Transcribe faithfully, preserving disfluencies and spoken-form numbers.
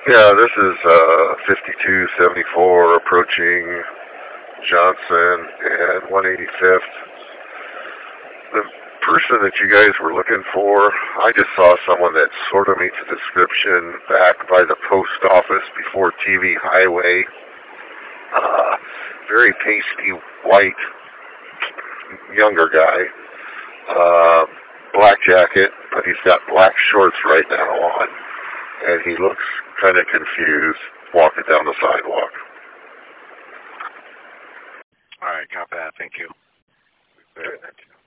Yeah, this is uh, fifty-two seventy-four approaching Johnson and one eighty-fifth. The person that you guys were looking for, I just saw someone that sort of meets the description back by the post office before T V Highway. Uh, very pasty white, younger guy. Uh, black jacket, but he's got black shorts right now on. And he looks kind of confused walking down the sidewalk. All right, copy that. Thank you. Very nice.